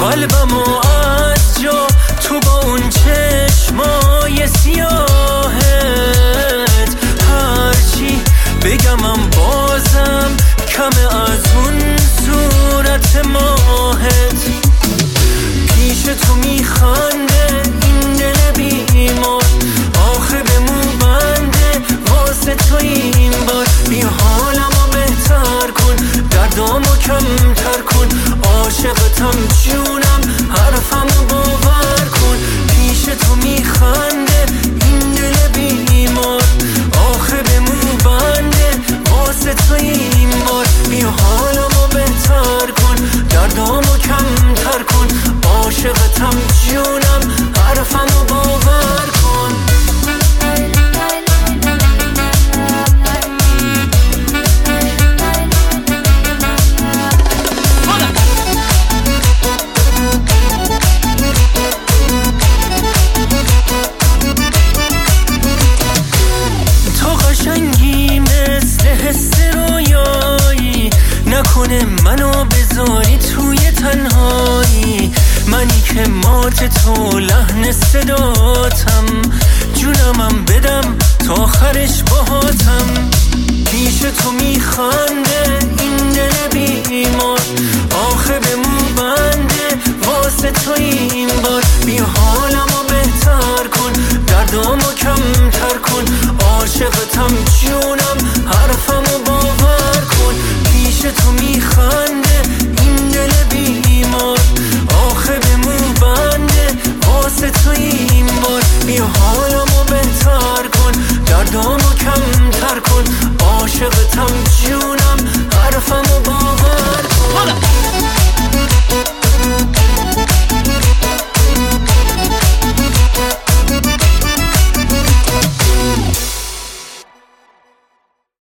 قلبمو از جا تو با اون چشمای سیاهت، هرچی بگمم بازم کمه از اون صورت ماهت. پیش تو میخنده این دل بیمار، آخه به مو بنده واسه تو این بار. بی حالمو بهتر کن، دردامو کمتر کن، عاشقتم جونم، حرفمو باور کن. پیش تو میخنده این دل بیمار، آخه به مو بنده واسه تو این بار. بی حالمو بهتر کن، دردامو کمتر کن، عاشقتم